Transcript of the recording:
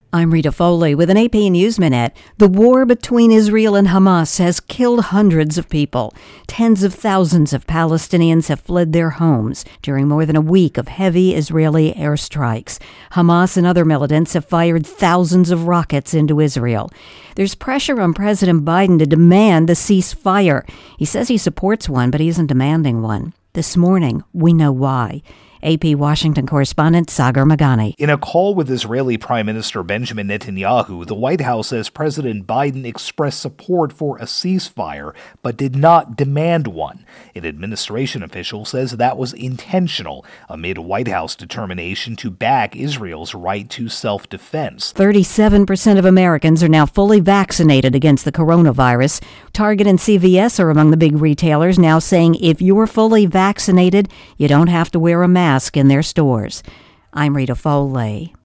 I'm Rita Foley with an AP News Minute. The war between Israel and Hamas has killed hundreds of people. Tens of thousands of Palestinians have fled their homes during more than a week of heavy Israeli airstrikes. Hamas and other militants have fired thousands of rockets into Israel. There's pressure on President Biden to demand a ceasefire. He says he supports one, but he isn't demanding one. This morning, we know why. AP Washington correspondent Sagar Magani. In a call with Israeli Prime Minister Benjamin Netanyahu, the White House says President Biden expressed support for a ceasefire, but did not demand one. An administration official says that was intentional, amid White House determination to back Israel's right to self-defense. 37% of Americans are now fully vaccinated against the coronavirus. Target and CVS are among the big retailers now saying if you're fully vaccinated, you don't have to wear a mask in their stores. I'm Rita Foley.